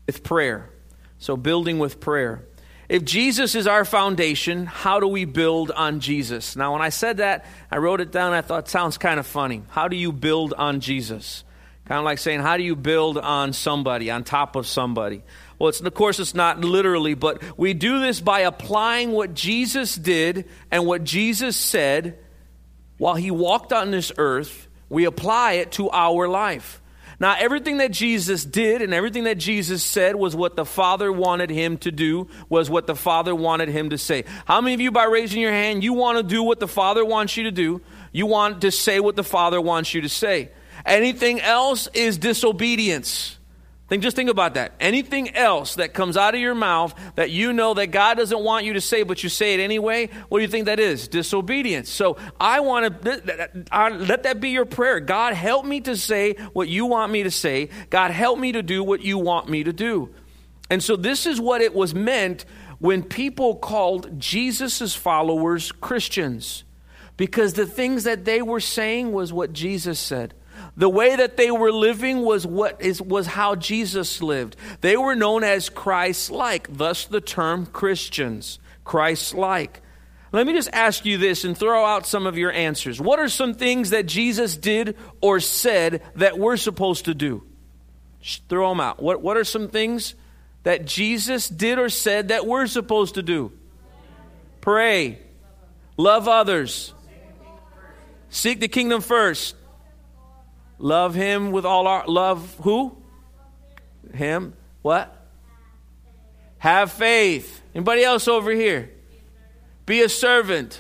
with prayer. So building with prayer. If Jesus is our foundation, how do we build on Jesus? Now, when I said that, I wrote it down. I thought it sounds kind of funny. How do you build on Jesus? Kind of like saying, how do you build on somebody, on top of somebody? Well, of course, it's not literally, but we do this by applying what Jesus did and what Jesus said while he walked on this earth. We apply it to our life. Now, everything that Jesus did and everything that Jesus said was what the Father wanted him to do, was what the Father wanted him to say. How many of you, by raising your hand, you want to do what the Father wants you to do? You want to say what the Father wants you to say. Anything else is disobedience. Just think about that. Anything else that comes out of your mouth that you know that God doesn't want you to say, but you say it anyway, what do you think that is? Disobedience. So I want to, let that be your prayer. God, help me to say what you want me to say. God, help me to do what you want me to do. And so this is what it was meant when people called Jesus' followers Christians. Because the things that they were saying was what Jesus said. The way that they were living was how Jesus lived. They were known as Christ-like, thus the term Christians, Christ-like. Let me just ask you this and throw out some of your answers. What are some things that Jesus did or said that we're supposed to do? Throw them out. What are some things that Jesus did or said that we're supposed to do? Pray. Love others. Seek the kingdom first. Love him with all our... Love who? Him. What? Have faith. Anybody else over here? Be a servant.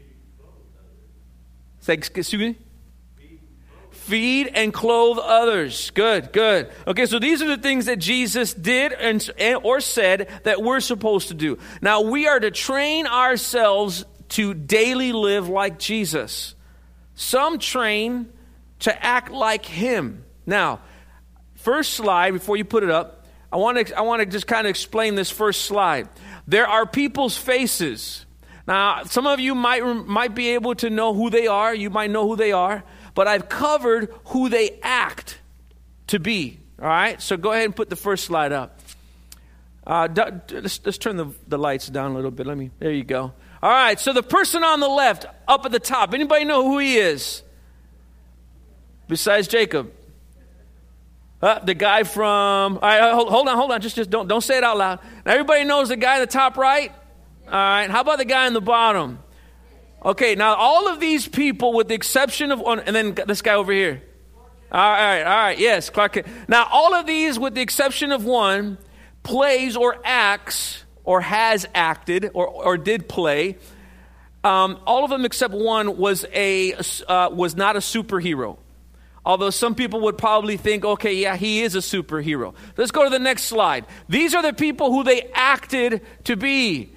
Excuse me? Feed and clothe others. Good, good. Okay, so these are the things that Jesus did or said that we're supposed to do. Now, we are to train ourselves to daily live like Jesus. Some train to act like him. Now, first slide, before you put it up, I want to just kind of explain this first slide. There are people's faces. Now, some of you might be able to know who they are. You might know who they are. But I've covered who they act to be. All right? So go ahead and put the first slide up. Let's turn the lights down a little bit. There you go. All right, so the person on the left, up at the top, anybody know who he is? Besides Jacob. The guy from... All right, hold on. Just don't say it out loud. Now, everybody knows the guy in the top right? All right, how about the guy in the bottom? Okay, now all of these people, with the exception of one, and then this guy over here. All right, yes, Clark Kent. Now, all of these, with the exception of one, plays or acts or has acted or did play. All of them except one was not a superhero. Although some people would probably think, okay, yeah, he is a superhero. Let's go to the next slide. These are the people who they acted to be.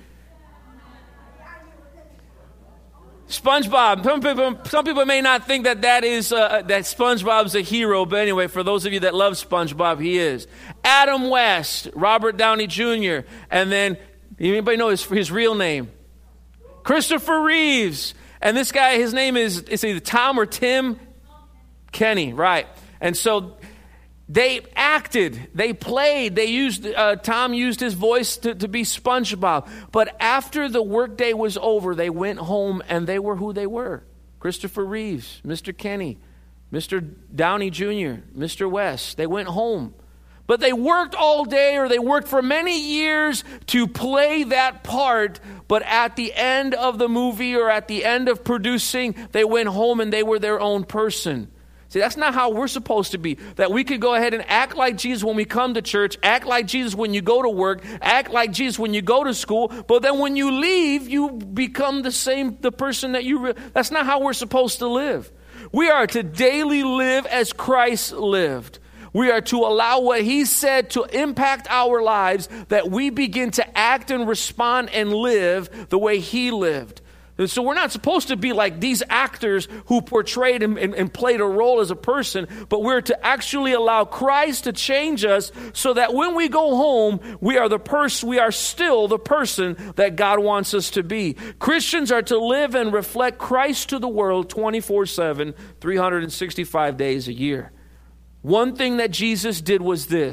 SpongeBob. Some people may not think that SpongeBob's a hero, but anyway, for those of you that love SpongeBob, he is. Adam West, Robert Downey Jr., and then anybody know his real name? Christopher Reeves, and this guy, his name is either Tom or Tim Kenny, right? And so they acted, they played, Tom used his voice to be SpongeBob. But after the workday was over, they went home and they were who they were. Christopher Reeves, Mr. Kenny, Mr. Downey Jr., Mr. West. They went home. But they worked all day, or they worked for many years to play that part. But at the end of the movie or at the end of producing, they went home and they were their own person. See, that's not how we're supposed to be. That we could go ahead and act like Jesus when we come to church, act like Jesus when you go to work, act like Jesus when you go to school, but then when you leave, you become the person that that's not how we're supposed to live. We are to daily live as Christ lived. We are to allow what he said to impact our lives, that we begin to act and respond and live the way he lived. And so we're not supposed to be like these actors who portrayed and played a role as a person, but we're to actually allow Christ to change us so that when we go home, we are still the person that God wants us to be. Christians are to live and reflect Christ to the world 24/7, 365 days a year. One thing that Jesus did was this.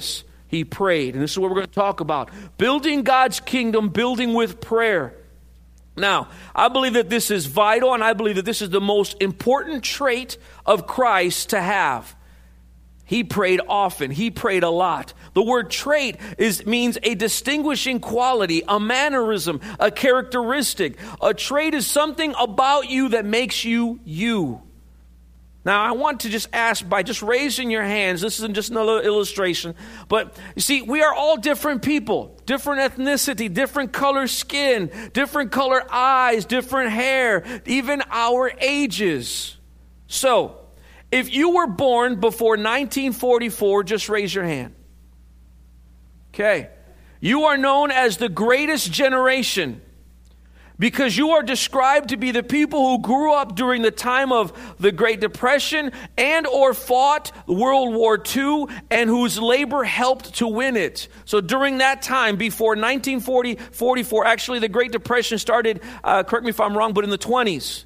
he prayed. And this is what we're going to talk about. Building God's kingdom, building with prayer. Now, I believe that this is vital, and I believe that this is the most important trait of Christ to have. He prayed often. He prayed a lot. The word trait means a distinguishing quality, a mannerism, a characteristic. A trait is something about you that makes you you. Now, I want to just ask by just raising your hands. This isn't just another illustration. But you see, we are all different people, different ethnicity, different color skin, different color eyes, different hair, even our ages. So, if you were born before 1944, just raise your hand. Okay. You are known as the greatest generation because you are described to be the people who grew up during the time of the Great Depression and or fought World War II and whose labor helped to win it. So during that time, before 1944, actually the Great Depression started, correct me if I'm wrong, but in the 20s.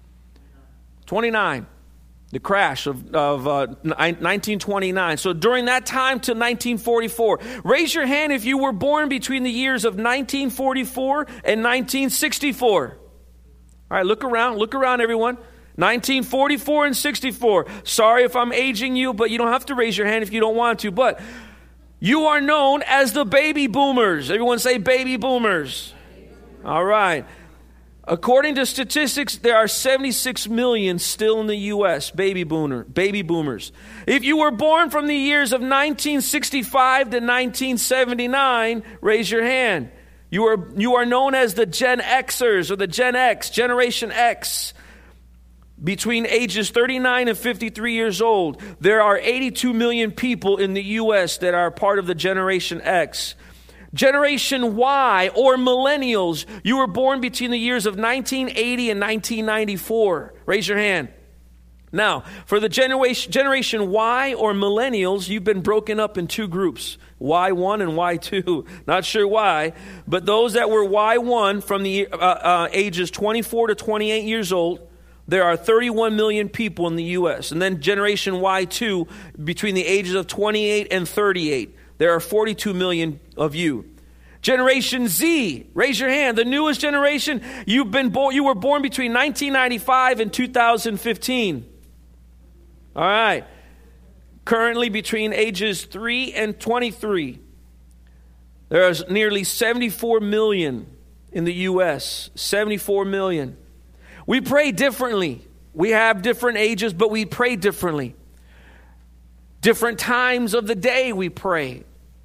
29. The crash of 1929. So during that time to 1944, raise your hand if you were born between the years of 1944 and 1964. All right, look around everyone. 1944 and 64. Sorry if I'm aging you, but you don't have to raise your hand if you don't want to. But you are known as the baby boomers. Everyone say baby boomers. All right. According to statistics, there are 76 million still in the U.S., baby boomers. If you were born from the years of 1965 to 1979, raise your hand. You are known as the Gen Xers or the Gen X, Generation X. Between ages 39 and 53 years old, there are 82 million people in the U.S. that are part of the Generation X. Generation Y or millennials, you were born between the years of 1980 and 1994. Raise your hand. Now, for the Generation Y or millennials, you've been broken up in two groups, Y1 and Y2. Not sure why, but those that were Y1 from the ages 24 to 28 years old, there are 31 million people in the U.S. And then Generation Y2, between the ages of 28 and 38. There are 42 million of you. Generation Z, raise your hand. The newest generation, you were born between 1995 and 2015. All right. Currently between ages 3 and 23. There's nearly 74 million in the U.S. 74 million. We pray differently. We have different ages, but we pray differently. Different times of the day we pray.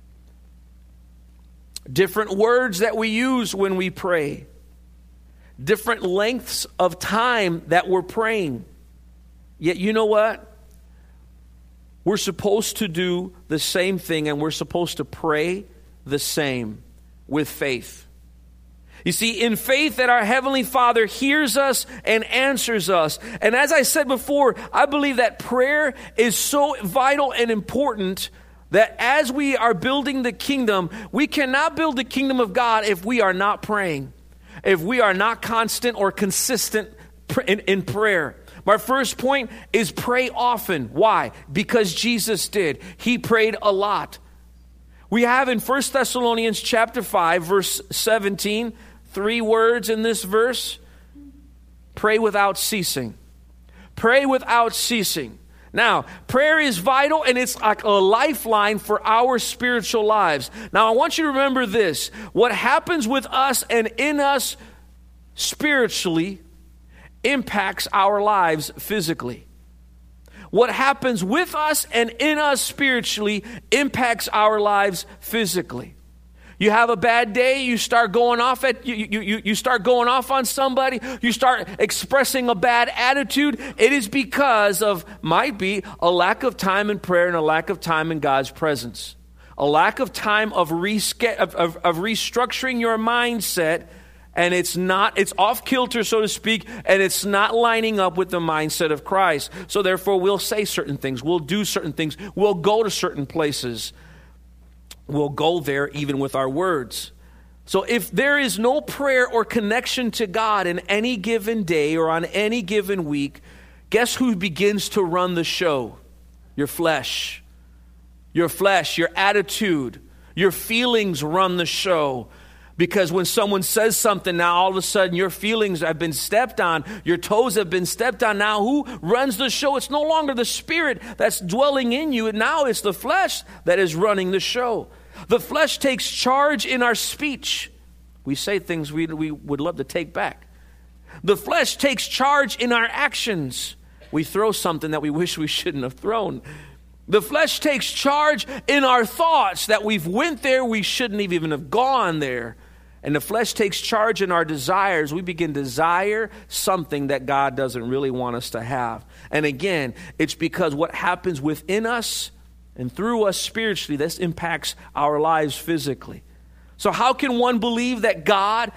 Different words that we use when we pray. Different lengths of time that we're praying. Yet you know what? We're supposed to do the same thing, and we're supposed to pray the same with faith. You see, in faith that our Heavenly Father hears us and answers us. And as I said before, I believe that prayer is so vital and important that as we are building the kingdom, we cannot build the kingdom of God if we are not praying, if we are not constant or consistent in prayer. My first point is pray often. Why? Because Jesus did. He prayed a lot. We have in 1 Thessalonians chapter 5, verse 17, 3 words in this verse. Pray without ceasing. Pray without ceasing. Now, prayer is vital and it's like a lifeline for our spiritual lives. Now, I want you to remember this. What happens with us and in us spiritually impacts our lives physically. What happens with us and in us spiritually impacts our lives physically. You have a bad day, you start going off you start going off on somebody, you start expressing a bad attitude. It is because of, might be, a lack of time in prayer and a lack of time in God's presence. A lack of time of restructuring your mindset, and it's off kilter, so to speak, and it's not lining up with the mindset of Christ. So therefore, we'll say certain things, we'll do certain things, we'll go to certain places. We'll go there even with our words. So if there is no prayer or connection to God in any given day or on any given week, guess who begins to run the show? Your flesh. Your flesh, your attitude, your feelings run the show. Because when someone says something, now all of a sudden your feelings have been stepped on, your toes have been stepped on. Now who runs the show? It's no longer the Spirit that's dwelling in you. And now it's the flesh that is running the show. The flesh takes charge in our speech. We say things we would love to take back. The flesh takes charge in our actions. We throw something that we wish we shouldn't have thrown. The flesh takes charge in our thoughts that we've went there, we shouldn't even have gone there. And the flesh takes charge in our desires. We begin to desire something that God doesn't really want us to have. And again, it's because what happens within us and through us spiritually, this impacts our lives physically. So how can one believe that God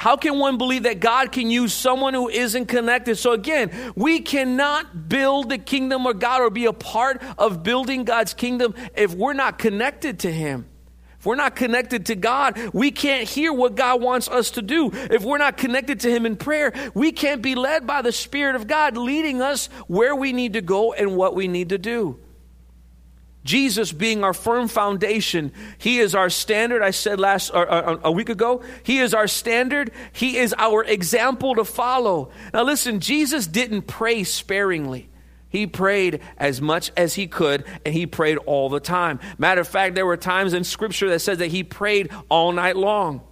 can use someone who isn't connected? So again, we cannot build the kingdom of God or be a part of building God's kingdom if we're not connected to Him. If we're not connected to God, we can't hear what God wants us to do. If we're not connected to Him in prayer, we can't be led by the Spirit of God leading us where we need to go and what we need to do. Jesus being our firm foundation, He is our standard. I said a week ago, He is our standard. He is our example to follow. Now listen, Jesus didn't pray sparingly. He prayed as much as He could, and He prayed all the time. Matter of fact, there were times in Scripture that says that He prayed all night long.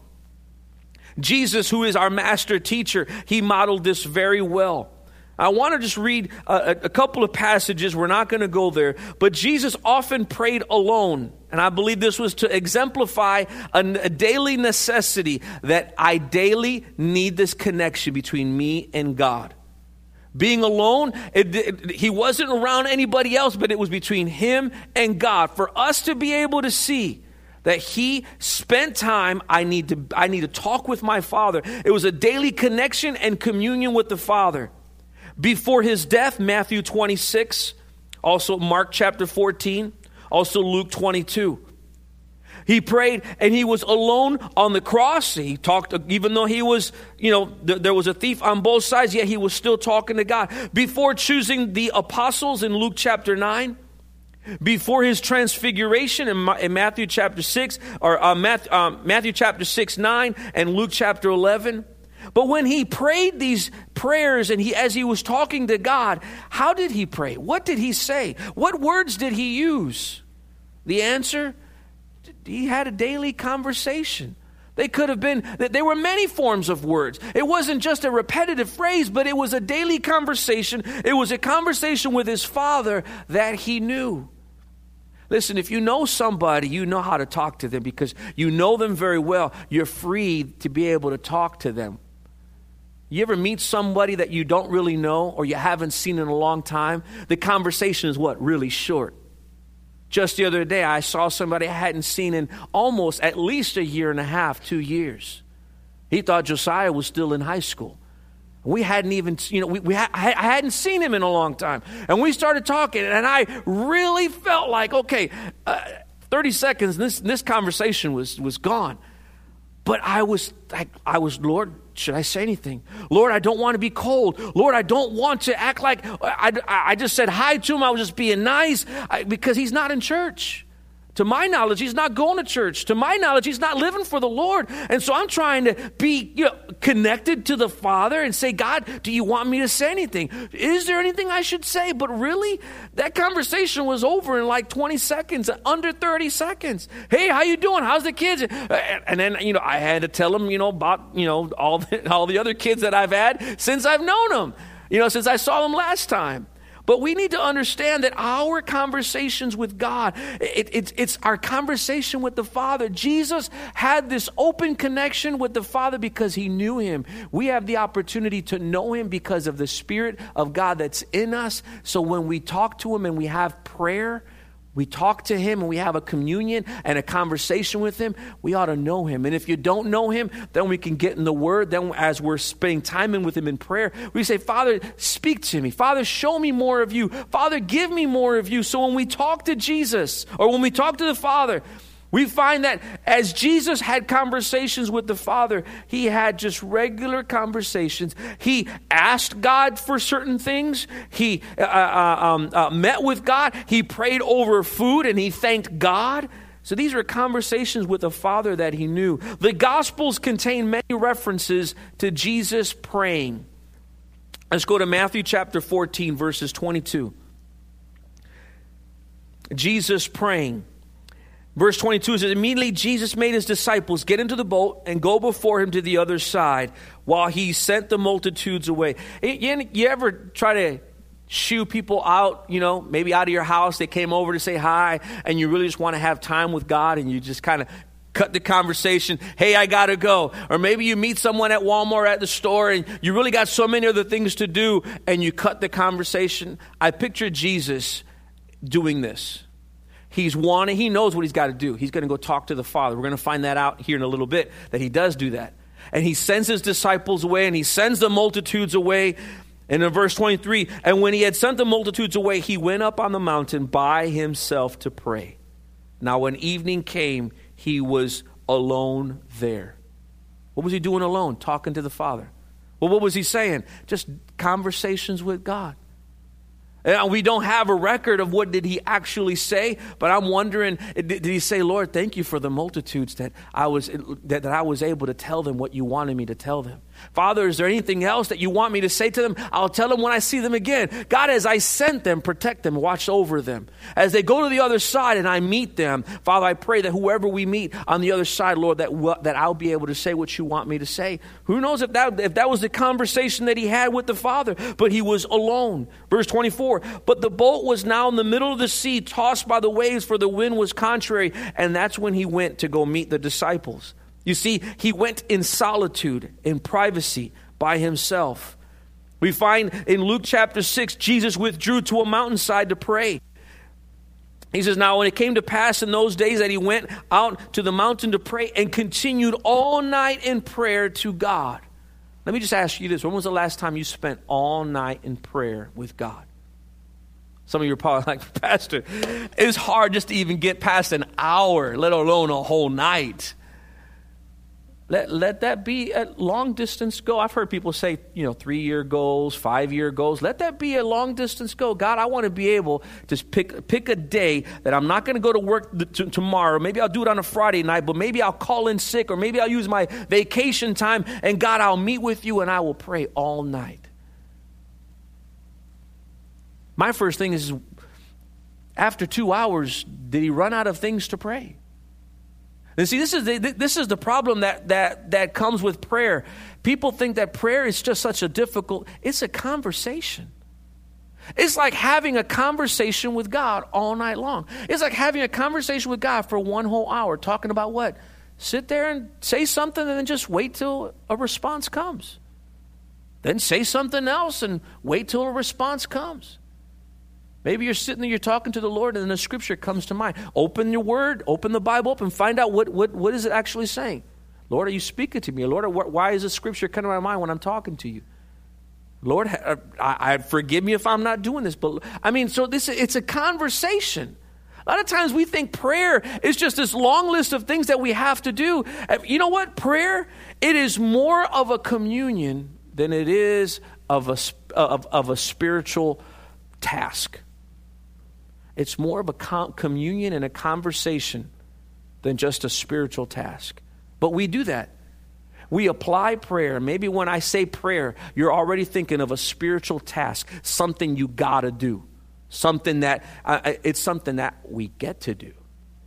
Jesus, who is our master teacher, He modeled this very well. I want to just read a couple of passages. We're not going to go there. But Jesus often prayed alone. And I believe this was to exemplify a daily necessity that I daily need this connection between me and God. Being alone, He wasn't around anybody else, but it was between Him and God. For us to be able to see that He spent time, I need to talk with my Father. It was a daily connection and communion with the Father. Before His death, Matthew 26, also Mark chapter 14, also Luke 22. He prayed and He was alone on the cross. He talked, even though He was, there was a thief on both sides, yet He was still talking to God. Before choosing the apostles in Luke chapter 9, before His transfiguration in Matthew chapter 6, or Matthew chapter 6, 9, and Luke chapter 11. But when He prayed these prayers and as He was talking to God, how did He pray? What did He say? What words did He use? The answer, He had a daily conversation. There were many forms of words. It wasn't just a repetitive phrase, but it was a daily conversation. It was a conversation with His Father that He knew. Listen, if you know somebody, you know how to talk to them because you know them very well. You're free to be able to talk to them. You ever meet somebody that you don't really know or you haven't seen in a long time? The conversation is what? Really short. Just the other day, I saw somebody I hadn't seen in almost at least a year and a half, 2 years. He thought Josiah was still in high school. We hadn't even, I hadn't seen him in a long time. And we started talking, and I really felt like, 30 seconds, this conversation was gone. But I was, Lord, should I say anything? Lord, I don't want to be cold. Lord, I don't want to act like I just said hi to him. I was just being nice because he's not in church. To my knowledge, he's not going to church. To my knowledge, he's not living for the Lord. And so I'm trying to be connected to the Father and say, God, do you want me to say anything? Is there anything I should say? But really, that conversation was over in like 20 seconds, under 30 seconds. Hey, how you doing? How's the kids? And then, I had to tell him, about, all the other kids that I've had since I've known them, since I saw them last time. But we need to understand that our conversations with God, it's our conversation with the Father. Jesus had this open connection with the Father because He knew Him. We have the opportunity to know Him because of the Spirit of God that's in us. So when we talk to Him and we have prayer, we talk to Him and we have a communion and a conversation with Him, we ought to know Him. And if you don't know Him, then we can get in the Word. Then as we're spending time with Him in prayer, we say, Father, speak to me. Father, show me more of You. Father, give me more of You. So when we talk to Jesus or when we talk to the Father, We find that as Jesus had conversations with the Father, he had just regular conversations. He asked God for certain things. He met with God. He prayed over food and he thanked God. So these were conversations with the Father that he knew. The Gospels contain many references to Jesus praying. Let's go to Matthew chapter 14, verses 22. Jesus praying. Verse 22 says, immediately Jesus made his disciples get into the boat and go before him to the other side while he sent the multitudes away. You ever try to shoo people out, maybe out of your house? They came over to say hi and you really just want to have time with God and you just kind of cut the conversation. Hey, I got to go. Or maybe you meet someone at Walmart or at the store and you really got so many other things to do and you cut the conversation. I picture Jesus doing this. He knows what he's got to do. He's going to go talk to the Father. We're going to find that out here in a little bit, that he does do that. And he sends his disciples away, and he sends the multitudes away. And in verse 23, and when he had sent the multitudes away, he went up on the mountain by himself to pray. Now when evening came, he was alone there. What was he doing alone? Talking to the Father. Well, what was he saying? Just conversations with God. And we don't have a record of what did he actually say, but I'm wondering, did he say, Lord, thank you for the multitudes that I was able to tell them what you wanted me to tell them. Father, is there anything else that you want me to say to them? I'll tell them when I see them again. God, as I sent them, protect them, watch over them. As they go to the other side and I meet them, Father, I pray that whoever we meet on the other side, Lord, that I'll be able to say what you want me to say. Who knows if that was the conversation that he had with the Father, but he was alone. Verse 24, but the boat was now in the middle of the sea, tossed by the waves, for the wind was contrary. And that's when he went to go meet the disciples. You see, he went in solitude, in privacy, by himself. We find in Luke chapter 6, Jesus withdrew to a mountainside to pray. He says, now when it came to pass in those days that he went out to the mountain to pray and continued all night in prayer to God. Let me just ask you this. When was the last time you spent all night in prayer with God? Some of you are probably like, Pastor, it's hard just to even get past an hour, let alone a whole night. Let that be a long distance goal. I've heard people say, 3-year goals, 5-year goals. Let that be a long distance goal. God, I want to be able to pick a day that I'm not going to go to work tomorrow. Maybe I'll do it on a Friday night, but maybe I'll call in sick, or maybe I'll use my vacation time. And God, I'll meet with you and I will pray all night. My first thing is, after 2 hours, did he run out of things to pray? And see, this is the problem that comes with prayer. People think that prayer is just such a it's a conversation. It's like having a conversation with God all night long. It's like having a conversation with God for 1 whole hour, talking about what? Sit there and say something and then just wait till a response comes. Then say something else and wait till a response comes. Maybe you're sitting there, you're talking to the Lord, and then a scripture comes to mind. Open your word, open the Bible up, and find out what is it actually saying. Lord, are you speaking to me? Lord, why is this scripture coming to my mind when I'm talking to you? Lord, I forgive me if I'm not doing this. But it's a conversation. A lot of times we think prayer is just this long list of things that we have to do. You know what? Prayer, it is more of a communion than it is of a spiritual task. It's more of a communion and a conversation than just a spiritual task. But we do that. We apply prayer. Maybe when I say prayer, you're already thinking of a spiritual task, something you got to do, something that it's something that we get to do.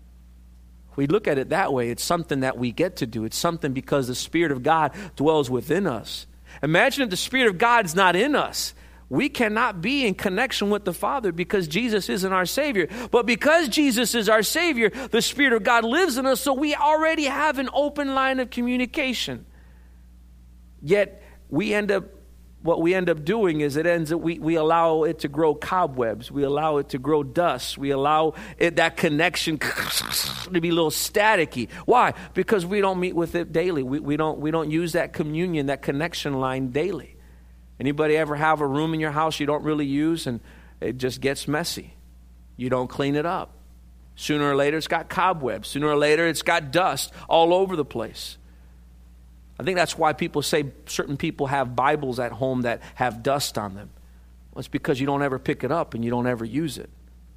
We look at it that way. It's something that we get to do. It's something because the Spirit of God dwells within us. Imagine if the Spirit of God is not in us. We cannot be in connection with the Father because Jesus isn't our Savior. But because Jesus is our Savior, the Spirit of God lives in us, so we already have an open line of communication. Yet what we end up doing is we allow it to grow cobwebs. We allow it to grow dust. We allow that connection to be a little staticky. Why? Because we don't meet with it daily. We don't use that communion, that connection line daily. Anybody ever have a room in your house you don't really use and it just gets messy? You don't clean it up. Sooner or later, it's got cobwebs. Sooner or later, it's got dust all over the place. I think that's why people say certain people have Bibles at home that have dust on them. Well, it's because you don't ever pick it up and you don't ever use it.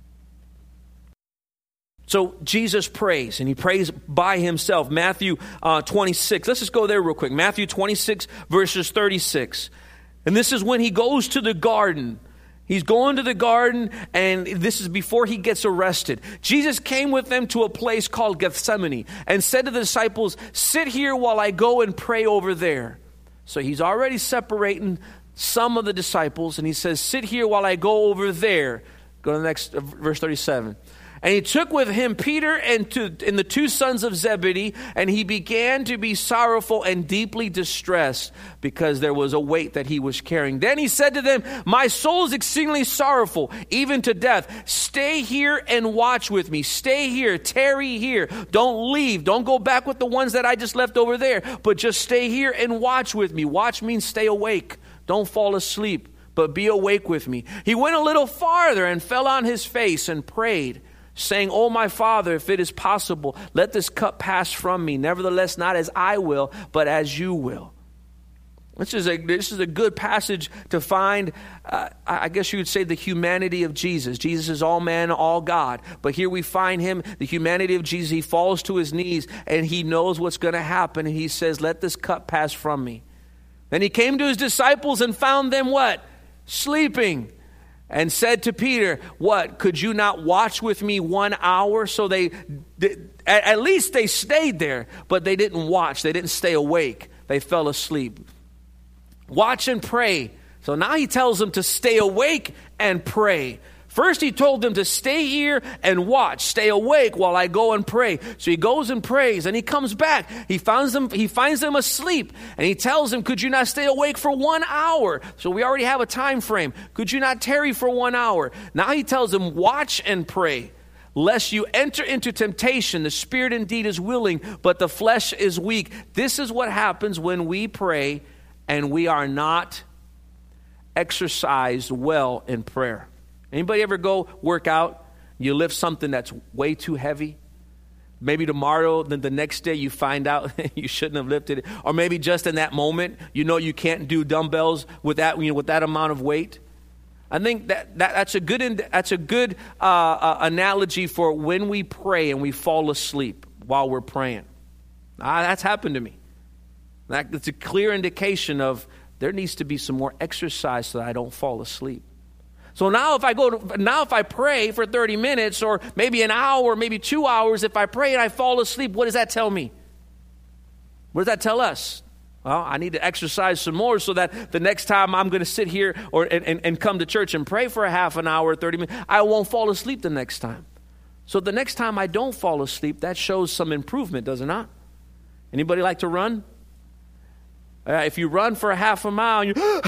So Jesus prays, and he prays by himself. Matthew 26. Let's just go there real quick. Matthew 26, verses 36. And this is when he goes to the garden. He's going to the garden, and this is before he gets arrested. Jesus came with them to a place called Gethsemane and said to the disciples, "Sit here while I go and pray over there." So he's already separating some of the disciples, and he says, "Sit here while I go over there." Go to the next, verse 37. And he took with him Peter and the two sons of Zebedee, and he began to be sorrowful and deeply distressed because there was a weight that he was carrying. Then he said to them, "My soul is exceedingly sorrowful, even to death. Stay here and watch with me. Stay here, tarry here. Don't leave. Don't go back with the ones that I just left over there, but just stay here and watch with me." Watch means stay awake. Don't fall asleep, but be awake with me. He went a little farther and fell on his face and prayed, saying, "Oh, my Father, if it is possible, let this cup pass from me. Nevertheless, not as I will, but as you will." This is a good passage to find, I guess you would say, the humanity of Jesus. Jesus is all man, all God. But here we find him, the humanity of Jesus. He falls to his knees, and he knows what's going to happen. And he says, "Let this cup pass from me." Then he came to his disciples and found them what? Sleeping. And said to Peter, "What, could you not watch with me 1 hour?" So at least they stayed there, but they didn't watch. They didn't stay awake. They fell asleep. Watch and pray. So now he tells them to stay awake and pray. First he told them to stay here and watch, stay awake while I go and pray. So he goes and prays, and he comes back. He finds them asleep, and he tells them, "Could you not stay awake for 1 hour?" So we already have a time frame. "Could you not tarry for 1 hour?" Now he tells them, "Watch and pray, lest you enter into temptation. The spirit indeed is willing, but the flesh is weak." This is what happens when we pray and we are not exercised well in prayer. Anybody ever go work out? You lift something that's way too heavy. Maybe tomorrow, then the next day you find out you shouldn't have lifted it. Or maybe just in that moment, you know you can't do dumbbells with that, with that amount of weight. I think that's a good analogy for when we pray and we fall asleep while we're praying. That's happened to me. It's a clear indication of there needs to be some more exercise so that I don't fall asleep. So now if I pray for 30 minutes or maybe an hour, maybe 2 hours, if I pray and I fall asleep, what does that tell me? What does that tell us? Well, I need to exercise some more so that the next time I'm going to sit here and come to church and pray for a half an hour, 30 minutes, I won't fall asleep the next time. So the next time I don't fall asleep, that shows some improvement, does it not? Anybody like to run? If you run for a half a mile,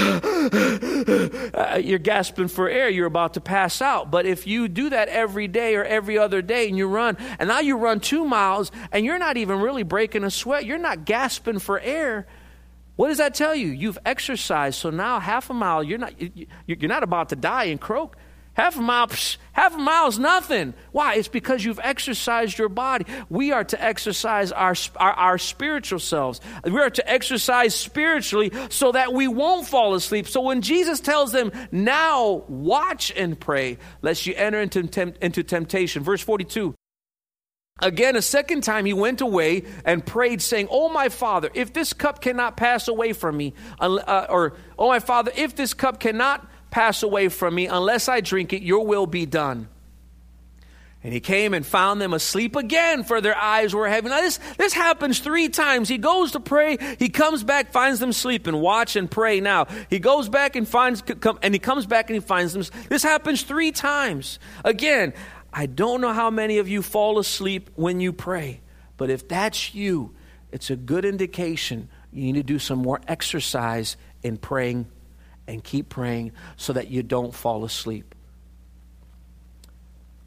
you're gasping for air, you're about to pass out. But if you do that every day or every other day and you run, and now you run 2 miles and you're not even really breaking a sweat, you're not gasping for air, what does that tell you? You've exercised. So now half a mile, you're not about to die and croak. Half a mile is nothing. Why? It's because you've exercised your body. We are to exercise our spiritual selves. We are to exercise spiritually so that we won't fall asleep. So when Jesus tells them, "Now watch and pray, lest you enter into temptation." Verse 42. Again, a second time he went away and prayed, saying, "Oh, my Father, if this cup cannot pass away from me, "Oh, my Father, if this cup cannot pass away from me unless I drink it, your will be done." And he came and found them asleep again, for their eyes were heavy. Now this happens 3 times. He goes to pray, he comes back, finds them sleeping. Watch and pray now. He goes back and he comes back and he finds them. This happens 3 times. Again, I don't know how many of you fall asleep when you pray, but if that's you, it's a good indication you need to do some more exercise in praying and keep praying so that you don't fall asleep.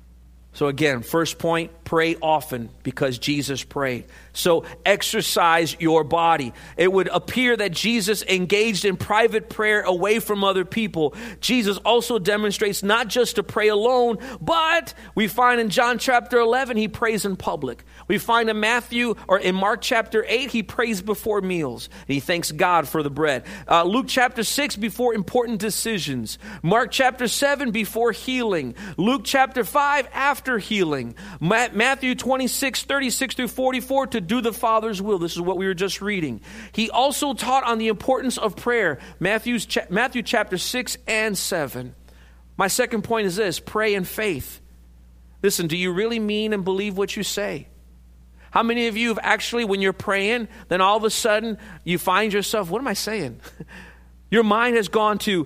So again, first point, pray often because Jesus prayed. So exercise your body. It would appear that Jesus engaged in private prayer away from other people. Jesus also demonstrates not just to pray alone, but we find in John chapter 11, he prays in public. We find in Mark chapter 8, he prays before meals. He thanks God for the bread. Luke chapter 6, before important decisions. Mark chapter 7, before healing. Luke chapter 5, after healing. Matthew 26, 36 through 44, to do the Father's will. This is what we were just reading. He also taught on the importance of prayer. Matthew chapter 6 and 7. My second point is this: pray in faith. Listen, do you really mean and believe what you say? How many of you have actually, when you're praying, then all of a sudden you find yourself, what am I saying? Your mind has gone to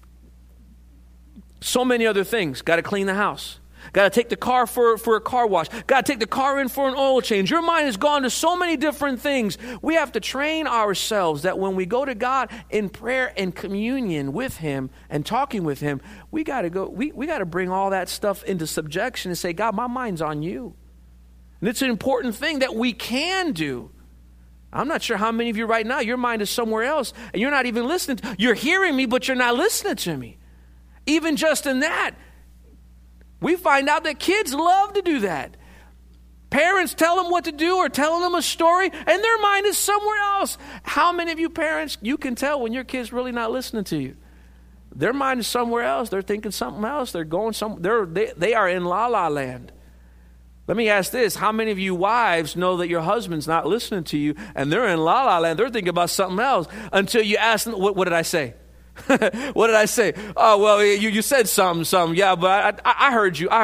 so many other things. Got to clean the house. Got to take the car for a car wash. Got to take the car in for an oil change. Your mind has gone to so many different things. We have to train ourselves that when we go to God in prayer and communion with Him and talking with Him, we got to bring all that stuff into subjection and say, God, my mind's on you. And it's an important thing that we can do. I'm not sure how many of you right now, your mind is somewhere else, and you're not even listening. You're hearing me, but you're not listening to me. Even just in that, we find out that kids love to do that. Parents tell them what to do or telling them a story, and their mind is somewhere else. How many of you parents, you can tell when your kid's really not listening to you? Their mind is somewhere else. They're thinking something else. They're going somewhere. They are in la-la land. Let me ask this. How many of you wives know that your husband's not listening to you and they're in la-la land? They're thinking about something else until you ask them, what did I say? What did I say? Oh, well, you said something. Yeah, but I heard you.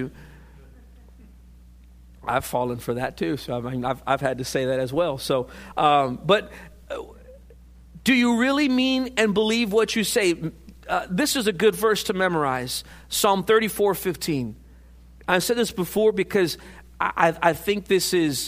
I've fallen for that too. So I mean, I've had to say that as well. So, but do you really mean and believe what you say? This is a good verse to memorize. Psalm 34:15. I've said this before because I think this is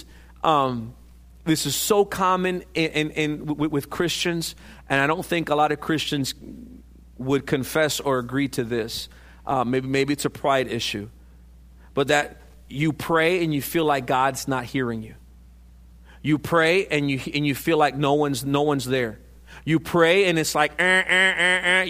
so common with Christians, and I don't think a lot of Christians would confess or agree to this. Maybe it's a pride issue, but that you pray and you feel like God's not hearing you. You pray and you feel like no one's there. You pray and it's like the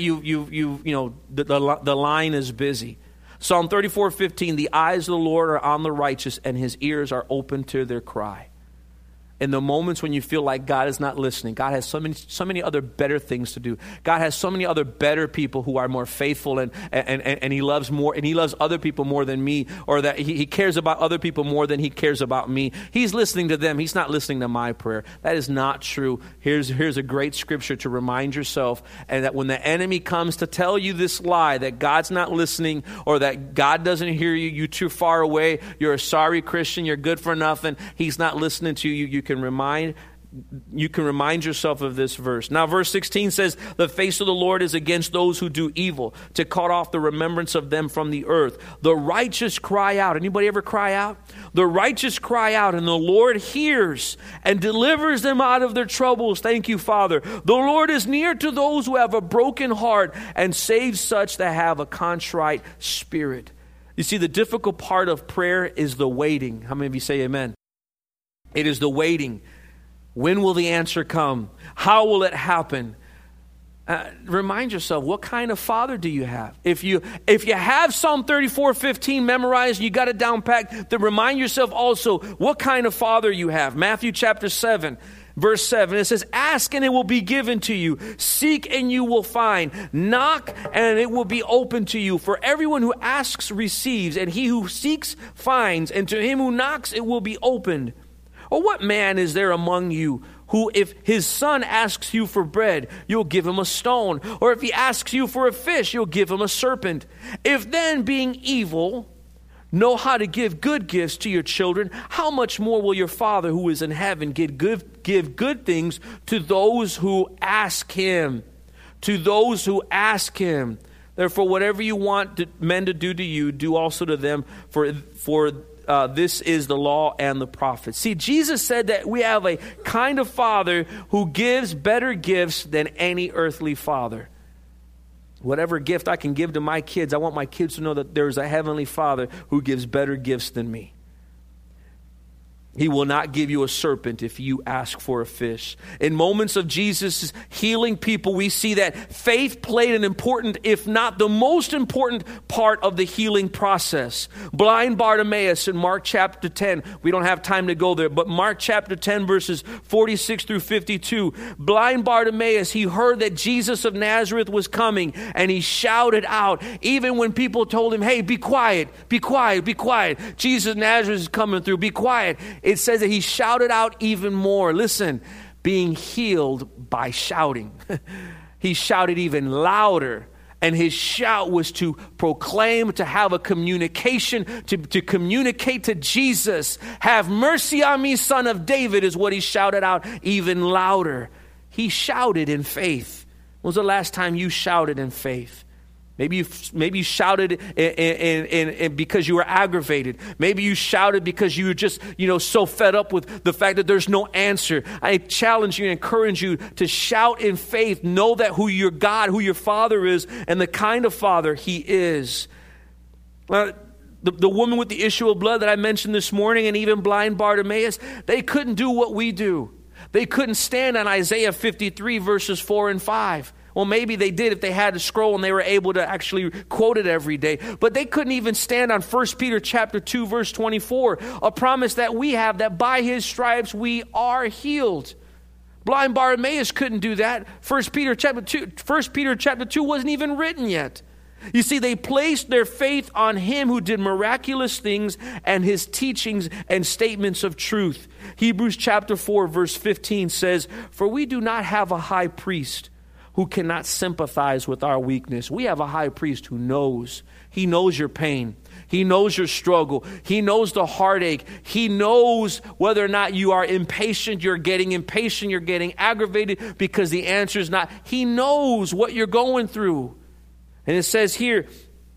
line is busy. Psalm 34:15, the eyes of the Lord are on the righteous and His ears are open to their cry. In the moments when you feel like God is not listening, God has so many other better things to do. God has so many other better people who are more faithful and He loves more, and He loves other people more than me, or that He cares about other people more than He cares about me. He's listening to them. He's not listening to my prayer. That is not true. Here's a great scripture to remind yourself, and that when the enemy comes to tell you this lie that God's not listening or that God doesn't hear you, you're too far away, you're a sorry Christian, you're good for nothing, He's not listening to you, you can remind yourself of this verse. Now, verse 16 says, the face of the Lord is against those who do evil, to cut off the remembrance of them from the earth. The righteous cry out. Anybody ever cry out? The righteous cry out, and the Lord hears and delivers them out of their troubles. Thank you, Father. The Lord is near to those who have a broken heart and saves such that have a contrite spirit. You see, the difficult part of prayer is the waiting. How many of you say amen? It is the waiting. When will the answer come? How will it happen? Remind yourself, what kind of father do you have? If you have Psalm 34:15 memorized, you got it down packed, then remind yourself also what kind of father you have. Matthew chapter 7, verse 7, it says, ask and it will be given to you. Seek and you will find. Knock and it will be open to you. For everyone who asks receives, and he who seeks finds, and to him who knocks it will be opened. Or what man is there among you who, if his son asks you for bread, you'll give him a stone? Or if he asks you for a fish, you'll give him a serpent? If then, being evil, know how to give good gifts to your children, how much more will your Father who is in heaven give good things to those who ask Him? To those who ask Him. Therefore, whatever you want men to do to you, do also to them, for this is the law and the prophets. See, Jesus said that we have a kind of Father who gives better gifts than any earthly father. Whatever gift I can give to my kids, I want my kids to know that there's a heavenly Father who gives better gifts than me. He will not give you a serpent if you ask for a fish. In moments of Jesus healing people, we see that faith played an important, if not the most important part of the healing process. Blind Bartimaeus in Mark chapter 10, we don't have time to go there, but Mark chapter 10 verses 46 through 52. Blind Bartimaeus, he heard that Jesus of Nazareth was coming, and he shouted out, even when people told him, hey, be quiet, be quiet, be quiet. Jesus of Nazareth is coming through, be quiet. It says that he shouted out even more. Listen, being healed by shouting. He shouted even louder. And his shout was to proclaim, to have a communication, to communicate to Jesus. Have mercy on me, son of David, is what he shouted out even louder. He shouted in faith. When was the last time you shouted in faith? Maybe you shouted in because you were aggravated. Maybe you shouted because you were just, so fed up with the fact that there's no answer. I challenge you and encourage you to shout in faith. Know that who your God, who your Father is, and the kind of Father He is. The woman with the issue of blood that I mentioned this morning, and even blind Bartimaeus, they couldn't do what we do. They couldn't stand on Isaiah 53 verses 4 and 5. Well, maybe they did if they had a scroll and they were able to actually quote it every day. But they couldn't even stand on 1 Peter chapter 2, verse 24, a promise that we have that by His stripes we are healed. Blind Bartimaeus couldn't do that. 1 Peter chapter 2 wasn't even written yet. You see, they placed their faith on Him who did miraculous things and His teachings and statements of truth. Hebrews chapter 4, verse 15 says, "For we do not have a high priest who cannot sympathize with our weakness." We have a high priest who knows. He knows your pain. He knows your struggle. He knows the heartache. He knows whether or not you are impatient, you're getting aggravated because the answer is not. He knows what you're going through. And it says here,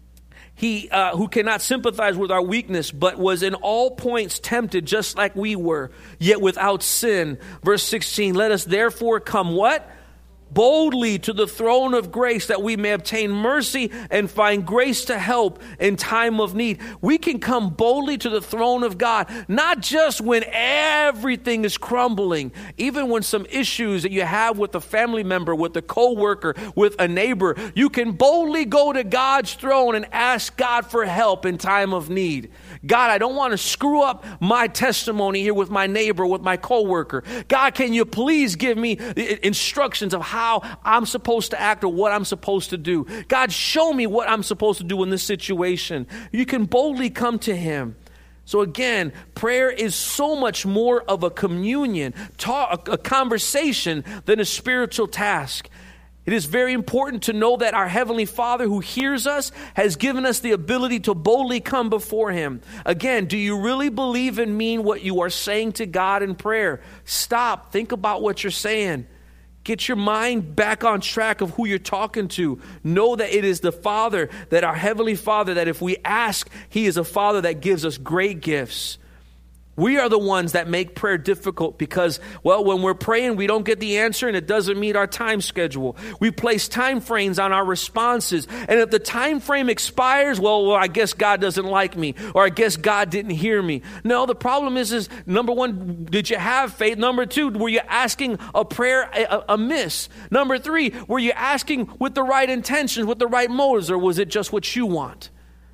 He who cannot sympathize with our weakness, but was in all points tempted just like we were, yet without sin. Verse 16, let us therefore come what? Boldly to the throne of grace that we may obtain mercy and find grace to help in time of need. We can come boldly to the throne of God, not just when everything is crumbling, even when some issues that you have with a family member, with a coworker, with a neighbor, you can boldly go to God's throne and ask God for help in time of need. God, I don't want to screw up my testimony here with my neighbor, with my coworker. God, can you please give me instructions of how I'm supposed to act or what I'm supposed to do? God, show me what I'm supposed to do in this situation. You can boldly come to Him. So again, prayer is so much more of a communion, a conversation than a spiritual task. It is very important to know that our Heavenly Father who hears us has given us the ability to boldly come before Him. Again, do you really believe and mean what you are saying to God in prayer? Stop. Think about what you're saying. Get your mind back on track of who you're talking to. Know that it is the Father, that our Heavenly Father, that if we ask, He is a Father that gives us great gifts. We are the ones that make prayer difficult because, when we're praying, we don't get the answer and it doesn't meet our time schedule. We place time frames on our responses. And if the time frame expires, I guess God doesn't like me, or I guess God didn't hear me. No, the problem is number one, did you have faith? Number two, were you asking a prayer amiss? Number three, were you asking with the right intentions, with the right motives, or was it just what you want?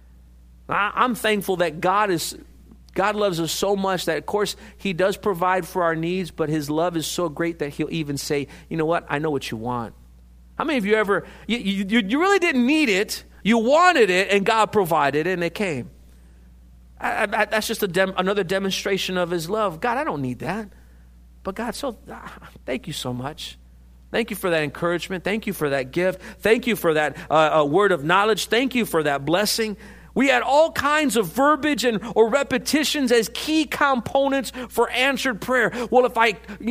I'm thankful that God loves us so much that, of course, He does provide for our needs, but His love is so great that He'll even say, you know what, I know what you want. How many of you ever, you really didn't need it, you wanted it, and God provided it, and it came? That's just another demonstration of His love. God, I don't need that. But God, thank you so much. Thank you for that encouragement. Thank you for that gift. Thank you for that word of knowledge. Thank you for that blessing. We had all kinds of verbiage or repetitions as key components for answered prayer. Well, if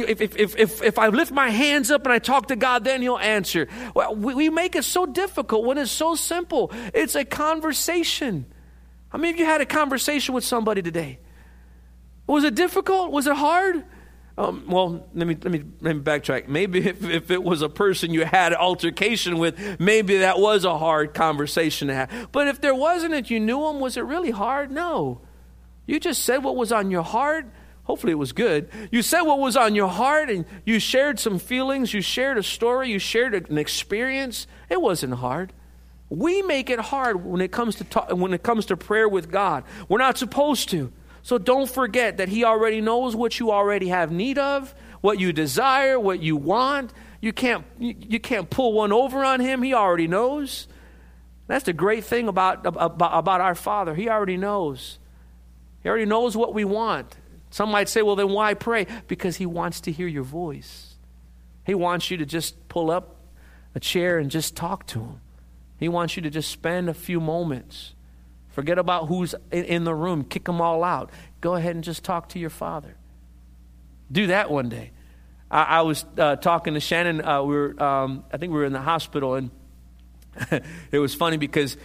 I lift my hands up and I talk to God, then He'll answer. Well, we make it so difficult when it's so simple. It's a conversation. How many of you had a conversation with somebody today? Was it difficult? Was it hard? Well, let me backtrack. Maybe if it was a person you had an altercation with, maybe that was a hard conversation to have. But if there wasn't, if you knew him, was it really hard? No. You just said what was on your heart. Hopefully it was good. You said what was on your heart, and you shared some feelings. You shared a story. You shared an experience. It wasn't hard. We make it hard when it comes to prayer with God. We're not supposed to. So don't forget that he already knows what you already have need of, what you desire, what you want. You can't pull one over on him. He already knows. That's the great thing about our Father. He already knows. He already knows what we want. Some might say, well, then why pray? Because he wants to hear your voice. He wants you to just pull up a chair and just talk to him. He wants you to just spend a few moments. Forget about who's in the room. Kick them all out. Go ahead and just talk to your Father. Do that one day. I was talking to Shannon. I think we were in the hospital, and it was funny because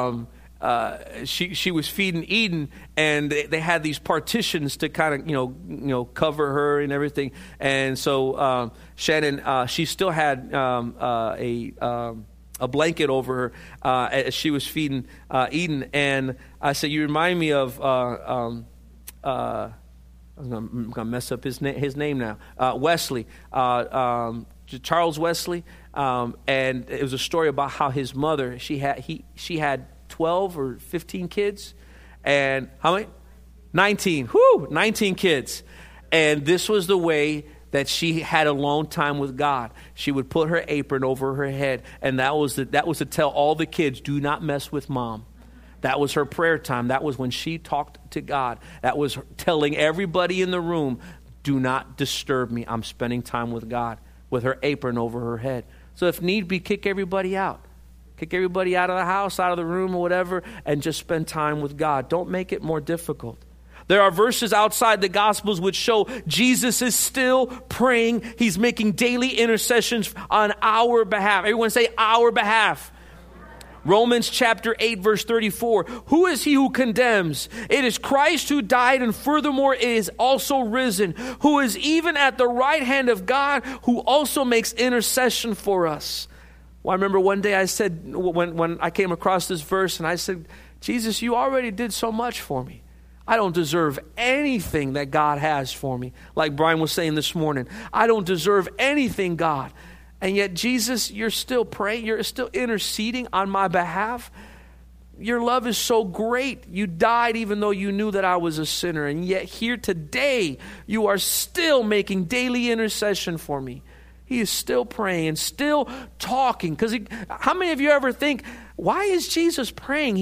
she was feeding Eden, and they had these partitions to kind of cover her and everything. And so Shannon, she still had a blanket over her as she was feeding Eden. And I said, you remind me of, I'm going to mess up his name now, Wesley, Charles Wesley. And it was a story about how his mother, she had 12 or 15 kids. And how many? 19. 19 kids. And this was the way that she had alone time with God. She would put her apron over her head, and that was to tell all the kids, do not mess with mom. That was her prayer time. That was when she talked to God. That was telling everybody in the room, do not disturb me. I'm spending time with God, with her apron over her head. So if need be, kick everybody out. Kick everybody out of the house, out of the room or whatever, and just spend time with God. Don't make it more difficult. There are verses outside the Gospels which show Jesus is still praying. He's making daily intercessions on our behalf. Everyone say, our behalf. Romans chapter 8, verse 34. Who is he who condemns? It is Christ who died, and furthermore is also risen, who is even at the right hand of God, who also makes intercession for us. Well, I remember one day I said, when I came across this verse, and I said, Jesus, you already did so much for me. I don't deserve anything that God has for me. Like Brian was saying this morning, I don't deserve anything, God. And yet, Jesus, you're still praying. You're still interceding on my behalf. Your love is so great. You died even though you knew that I was a sinner. And yet here today, you are still making daily intercession for me. He is still praying and still talking. Because how many of you ever think, why is Jesus praying?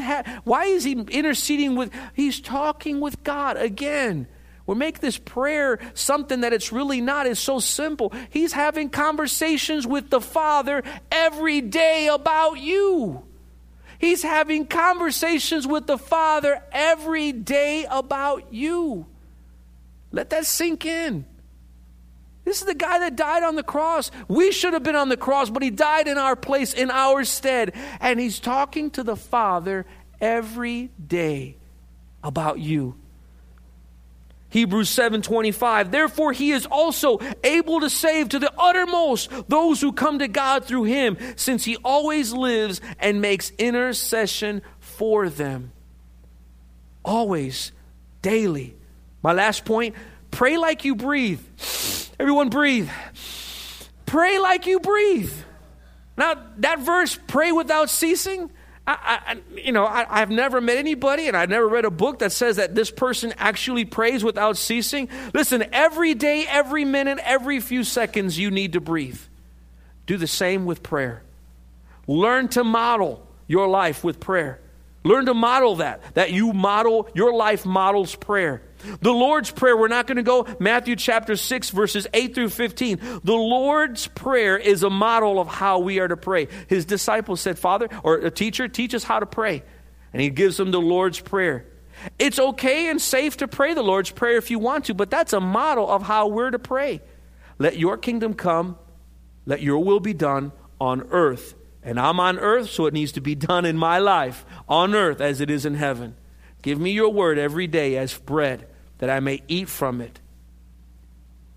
Why is he interceding with? He's talking with God again. We make this prayer something that it's really not. It's so simple. He's having conversations with the Father every day about you. He's having conversations with the Father every day about you. Let that sink in. This is the guy that died on the cross. We should have been on the cross, but he died in our place, in our stead. And he's talking to the Father every day about you. Hebrews 7:25. Therefore he is also able to save to the uttermost those who come to God through him, since he always lives and makes intercession for them. Always, daily. My last point, pray like you breathe. Everyone breathe. Pray like you breathe. Now, that verse, pray without ceasing, I've never met anybody, and I've never read a book that says that this person actually prays without ceasing. Listen, every day, every minute, every few seconds, you need to breathe. Do the same with prayer. Learn to model your life with prayer. Learn to model that you model, your life models prayer. The Lord's Prayer, we're not going to go, Matthew chapter 6, verses 8 through 15. The Lord's Prayer is a model of how we are to pray. His disciples said, Father, or a teacher, teach us how to pray. And he gives them the Lord's Prayer. It's okay and safe to pray the Lord's Prayer if you want to, but that's a model of how we're to pray. Let your kingdom come, let your will be done on earth. And I'm on earth, so it needs to be done in my life, on earth as it is in heaven. Give me your word every day as bread, that I may eat from it.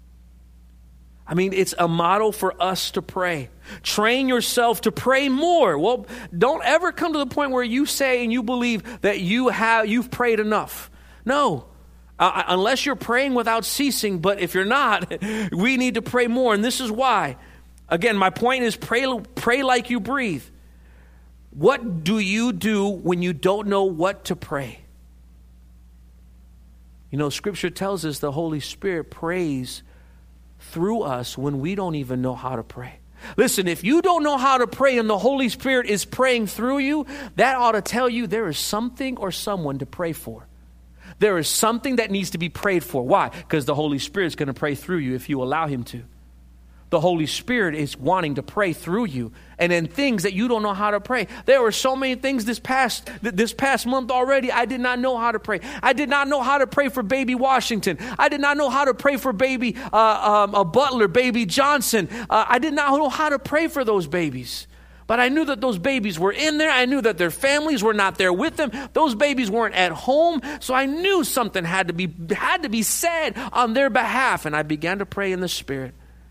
I mean, it's a model for us to pray. Train yourself to pray more. Well, don't ever come to the point where you say and you believe that you've prayed enough. No, unless you're praying without ceasing. But if you're not, we need to pray more. And this is why. Again, my point is pray like you breathe. What do you do when you don't know what to pray? You know, Scripture tells us the Holy Spirit prays through us when we don't even know how to pray. Listen, if you don't know how to pray and the Holy Spirit is praying through you, that ought to tell you there is something or someone to pray for. There is something that needs to be prayed for. Why? Because the Holy Spirit is going to pray through you if you allow Him to. The Holy Spirit is wanting to pray through you. And in things that you don't know how to pray. There were so many things this past month already I did not know how to pray. I did not know how to pray for baby Washington. I did not know how to pray for baby Butler, baby Johnson. I did not know how to pray for those babies. But I knew that those babies were in there. I knew that their families were not there with them. Those babies weren't at home. So I knew something had to be said on their behalf. And I began to pray in the Spirit.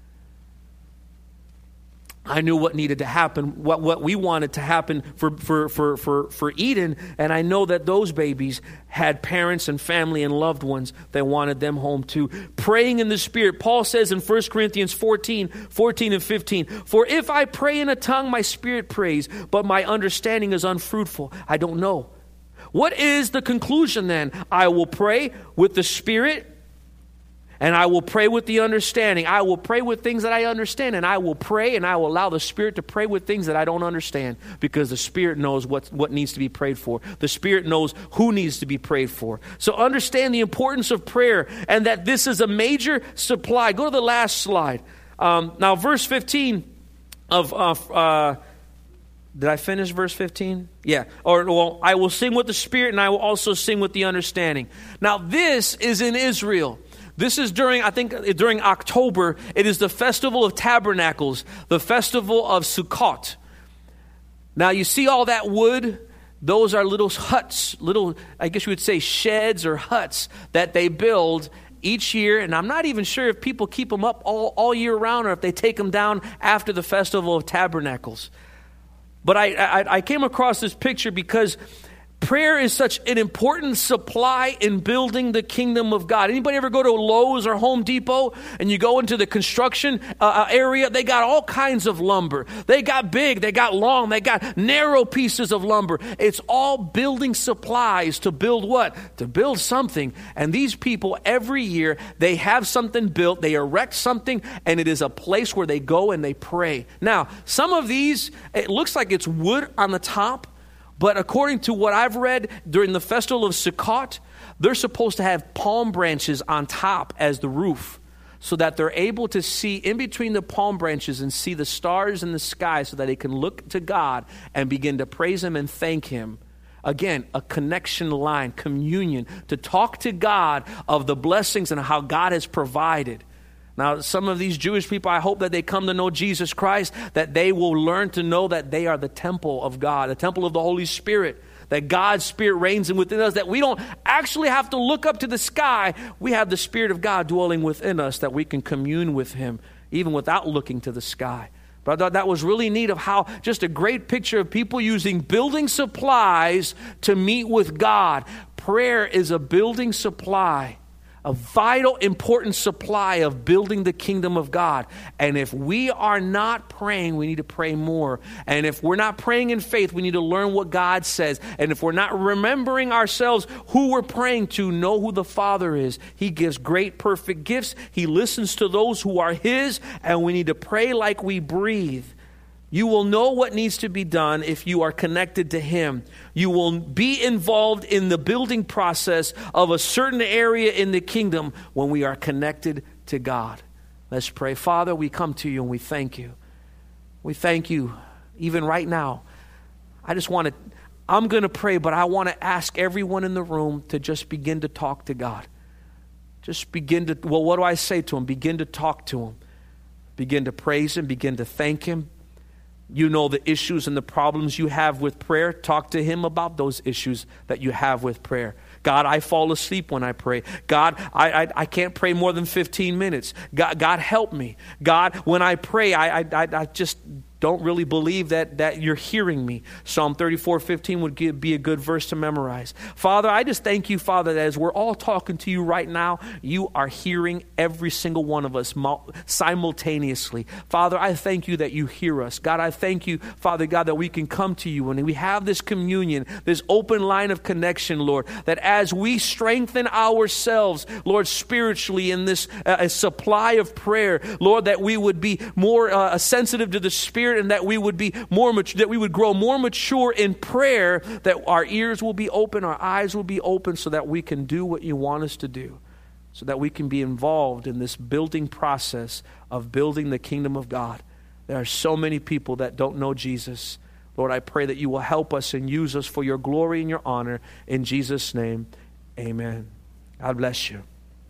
I knew what needed to happen, what we wanted to happen for Eden, and I know that those babies had parents and family and loved ones that wanted them home too. Praying in the Spirit. Paul says in 1 Corinthians 14 and 15, "For if I pray in a tongue, my spirit prays, but my understanding is unfruitful." I don't know. What is the conclusion then? I will pray with the Spirit, and I will pray with the understanding. I will pray with things that I understand. And I will pray and I will allow the Spirit to pray with things that I don't understand. Because the Spirit knows what needs to be prayed for. The Spirit knows who needs to be prayed for. So understand the importance of prayer and that this is a major supply. Go to the last slide. Now verse 15 of... did I finish verse 15? Yeah. Well, I will sing with the Spirit and I will also sing with the understanding. Now this is in Israel. This is during October. It is the Festival of Tabernacles, the Festival of Sukkot. Now you see all that wood? Those are little huts, I guess you would say sheds or huts that they build each year. And I'm not even sure if people keep them up all year round or if they take them down after the Festival of Tabernacles. But I came across this picture because prayer is such an important supply in building the kingdom of God. Anybody ever go to Lowe's or Home Depot and you go into the construction area? They got all kinds of lumber. They got big, they got long, they got narrow pieces of lumber. It's all building supplies to build what? To build something. And these people every year, they have something built, they erect something, and it is a place where they go and they pray. Now, some of these, it looks like it's wood on the top. But according to what I've read, during the Festival of Sukkot, they're supposed to have palm branches on top as the roof so that they're able to see in between the palm branches and see the stars in the sky so that they can look to God and begin to praise Him and thank Him. Again, a connection line, communion, to talk to God of the blessings and how God has provided. Now, some of these Jewish people, I hope that they come to know Jesus Christ, that they will learn to know that they are the temple of God, the temple of the Holy Spirit, that God's Spirit reigns within us, that we don't actually have to look up to the sky. We have the Spirit of God dwelling within us, that we can commune with Him, even without looking to the sky. But I thought that was really neat of how just a great picture of people using building supplies to meet with God. Prayer is a building supply, a vital, important supply of building the kingdom of God. And if we are not praying, we need to pray more. And if we're not praying in faith, we need to learn what God says. And if we're not remembering ourselves who we're praying to, know who the Father is. He gives great, perfect gifts. He listens to those who are His. And we need to pray like we breathe. You will know what needs to be done if you are connected to Him. You will be involved in the building process of a certain area in the kingdom when we are connected to God. Let's pray. Father, we come to You and we thank You. We thank You even right now. I'm going to pray, but I want to ask everyone in the room to just begin to talk to God. Just what do I say to Him? Begin to talk to Him. Begin to praise Him. Begin to thank Him. You know the issues and the problems you have with prayer. Talk to Him about those issues that you have with prayer. God, I fall asleep when I pray. God, I can't pray more than 15 minutes. God, help me. God, when I pray, I just don't really believe that you're hearing me. Psalm 34:15 would be a good verse to memorize. Father, I just thank you, Father, that as we're all talking to you right now, you are hearing every single one of us simultaneously. Father, I thank you that you hear us. God, I thank you, Father God, that we can come to you and we have this communion, this open line of connection, Lord, that as we strengthen ourselves, Lord, spiritually in this supply of prayer, Lord, that we would be more sensitive to the Spirit, and that we would be that we would grow more mature in prayer, that our ears will be open, our eyes will be open, so that we can do what you want us to do, so that we can be involved in this building process of building the kingdom of God. There are so many people that don't know Jesus. Lord, I pray that you will help us and use us for your glory and your honor. In Jesus' name, amen. God bless you.